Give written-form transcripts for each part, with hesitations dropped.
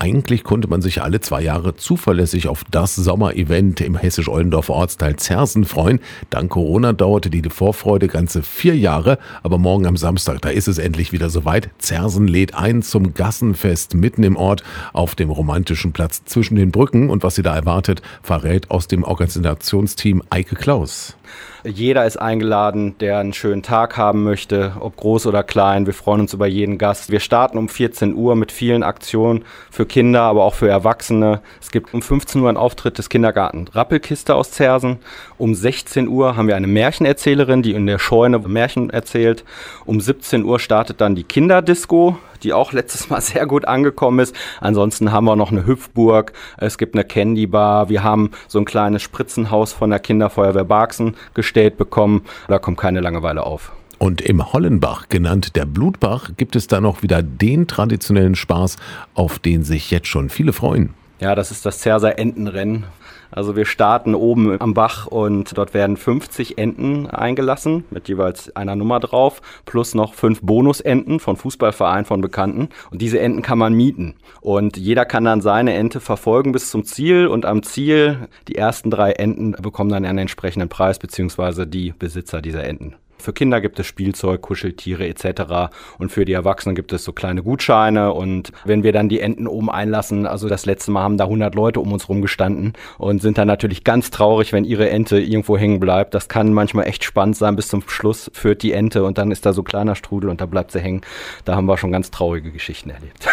Eigentlich konnte man sich alle 2 Jahre zuverlässig auf das Sommerevent im hessisch-Oldendorfer Ortsteil Zersen freuen. Dank Corona dauerte die Vorfreude ganze 4 Jahre, aber morgen am Samstag, da ist es endlich wieder soweit. Zersen lädt ein zum Gassenfest mitten im Ort auf dem romantischen Platz zwischen den Brücken. Und was sie da erwartet, verrät aus dem Organisationsteam Eike Klaus. Jeder ist eingeladen, der einen schönen Tag haben möchte, ob groß oder klein. Wir freuen uns über jeden Gast. Wir starten um 14 Uhr mit vielen Aktionen für Kinder, aber auch für Erwachsene. Es gibt um 15 Uhr einen Auftritt des Kindergarten Rappelkiste aus Zersen. Um 16 Uhr haben wir eine Märchenerzählerin, die in der Scheune Märchen erzählt. Um 17 Uhr startet dann die Kinderdisco, die auch letztes Mal sehr gut angekommen ist. Ansonsten haben wir noch eine Hüpfburg, es gibt eine Candy Bar, wir haben so ein kleines Spritzenhaus von der Kinderfeuerwehr Barksen gestellt bekommen. Da kommt keine Langeweile auf. Und im Hollenbach, genannt der Blutbach, gibt es da noch wieder den traditionellen Spaß, auf den sich jetzt schon viele freuen. Ja, das ist das Zerser Entenrennen. Also wir starten oben am Bach und dort werden 50 Enten eingelassen mit jeweils einer Nummer drauf, plus noch 5 Bonusenten von Fußballvereinen, von Bekannten. Und diese Enten kann man mieten. Und jeder kann dann seine Ente verfolgen bis zum Ziel. Und am Ziel, die ersten 3 Enten bekommen dann einen entsprechenden Preis, beziehungsweise die Besitzer dieser Enten. Für Kinder gibt es Spielzeug, Kuscheltiere etc. Und für die Erwachsenen gibt es so kleine Gutscheine. Und wenn wir dann die Enten oben einlassen, also das letzte Mal haben da 100 Leute um uns rum gestanden und sind dann natürlich ganz traurig, wenn ihre Ente irgendwo hängen bleibt. Das kann manchmal echt spannend sein. Bis zum Schluss führt die Ente und dann ist da so kleiner Strudel und da bleibt sie hängen. Da haben wir schon ganz traurige Geschichten erlebt.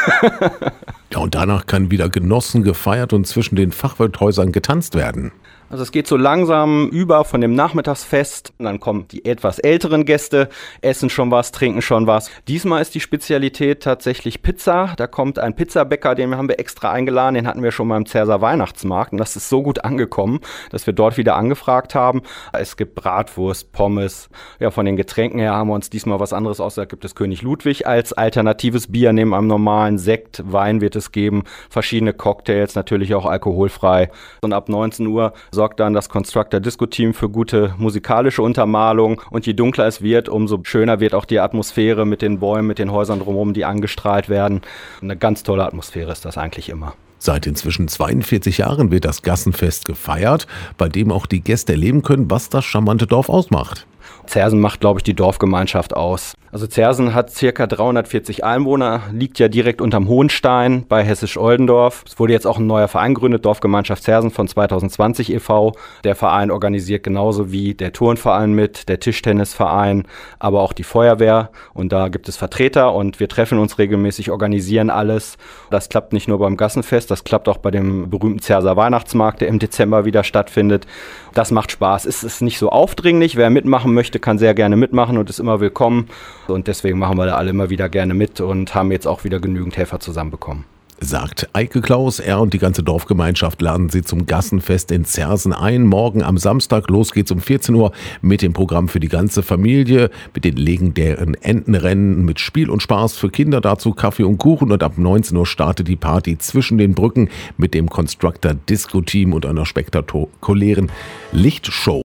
Ja, und danach kann wieder genossen, gefeiert und zwischen den Fachwirthäusern getanzt werden. Also es geht so langsam über von dem Nachmittagsfest und dann kommen die etwas älteren Gäste, essen schon was, trinken schon was. Diesmal ist die Spezialität tatsächlich Pizza. Da kommt ein Pizzabäcker, den haben wir extra eingeladen, den hatten wir schon mal im Zerser Weihnachtsmarkt und das ist so gut angekommen, dass wir dort wieder angefragt haben. Es gibt Bratwurst, Pommes. Ja, von den Getränken her haben wir uns diesmal was anderes aus. Da gibt es König Ludwig als alternatives Bier neben einem normalen Sekt. Wein wird es geben, verschiedene Cocktails, natürlich auch alkoholfrei. Und ab 19 Uhr sorgt dann das Constructor Disco Team für gute musikalische Untermalung und je dunkler es wird, umso schöner wird auch die Atmosphäre mit den Bäumen, mit den Häusern drumherum, die angestrahlt werden. Eine ganz tolle Atmosphäre ist das eigentlich immer. Seit inzwischen 42 Jahren wird das Gassenfest gefeiert, bei dem auch die Gäste erleben können, was das charmante Dorf ausmacht. Zersen macht, glaube ich, die Dorfgemeinschaft aus. Also Zersen hat ca. 340 Einwohner, liegt ja direkt unterm Hohenstein bei Hessisch-Oldendorf. Es wurde jetzt auch ein neuer Verein gegründet, Dorfgemeinschaft Zersen von 2020 e.V. Der Verein organisiert genauso wie der Turnverein mit, der Tischtennisverein, aber auch die Feuerwehr. Und da gibt es Vertreter und wir treffen uns regelmäßig, organisieren alles. Das klappt nicht nur beim Gassenfest, das klappt auch bei dem berühmten Zerser Weihnachtsmarkt, der im Dezember wieder stattfindet. Das macht Spaß. Es ist nicht so aufdringlich. Wer mitmachen möchte, kann sehr gerne mitmachen und ist immer willkommen. Und deswegen machen wir da alle immer wieder gerne mit und haben jetzt auch wieder genügend Helfer zusammenbekommen. Sagt Eike Klaus. Er und die ganze Dorfgemeinschaft laden Sie zum Gassenfest in Zersen ein. Morgen am Samstag, los geht's um 14 Uhr mit dem Programm für die ganze Familie, mit den legendären Entenrennen, mit Spiel und Spaß für Kinder, dazu Kaffee und Kuchen und ab 19 Uhr startet die Party zwischen den Brücken mit dem Constructor Disco Team und einer spektakulären Lichtshow.